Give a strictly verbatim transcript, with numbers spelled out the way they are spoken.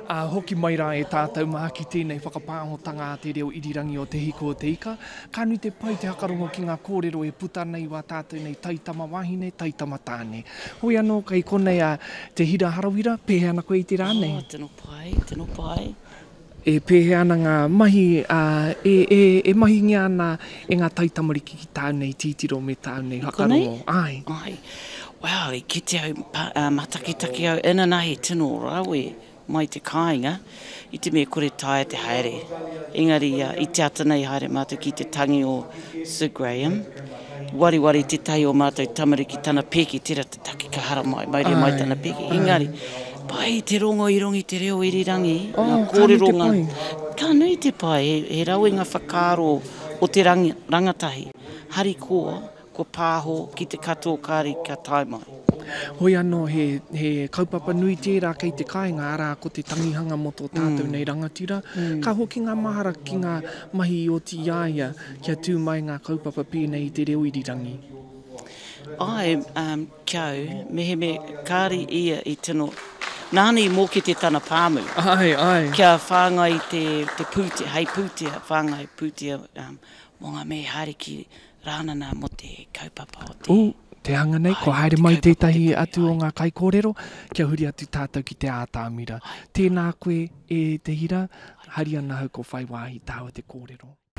A hoki mai rā e tātou mā ki tēnei whakapāhotanga te reo irirangi o te hiko o te ika. Ka nui te pai te hakarongo ki ngā kōrero e puta nei wā tātou nei taitama wahine, taitama tāne. Hoi anō, kei konei a te hira harawira, pēhea ana koe i te rānei. Oh, tino pai, tino pai. E pēhea ana ngā mahi, uh, e, e, e mahi ngia ana e ngā taitamariki ki tāunei titiro me tāunei hakarongo. Ai. Ai. Wow, i kite au uh, matakitaki au ina nahi tino rawe mai te kāinga, i te mea kore tae te haere. Engari, uh, i te ata nei haere mātou ki te tangi o Sir Graham. Wari wari te tai o mātou tamariki tana peki, tira te taki ka hara mai, mai rea mai tana peki. Engari, pai te rongo i rongi te reo irirangi, Oh, ngā kōreronga. Ka nui te pai, he, he rau i ngā whakaro o te rangi, rangatahi. Hari koa, ko pāho ki te katoa kāri ka tai mai. Hoi anō, he, he kaupapa nui tērā kei te kāinga arā ko te tangihanga moto tātou mm. nei rangatira. Mm. Ka hoki ngā mahara ki ngā mahi o ti iaia kia tū mai ngā kaupapa pēnei i te reo irirangi. Ai, um, kiau, mehe me kāri ia i tino, nāni mō ki te tana pāmu. Ai, ai. Kia whāngai te, te pūtea, hei pūtea, whāngai pūtea, um, mō ngā me haere ki rānana mo te kaupapa o te... Uh. Te hanga nei, ko haere mai tētahi atu o ngā kai kōrero, kia huri atu tātou ki te ātāmira. Tēnā koe e te hira, hari ana hau ko whai wāhi tāua te kōrero.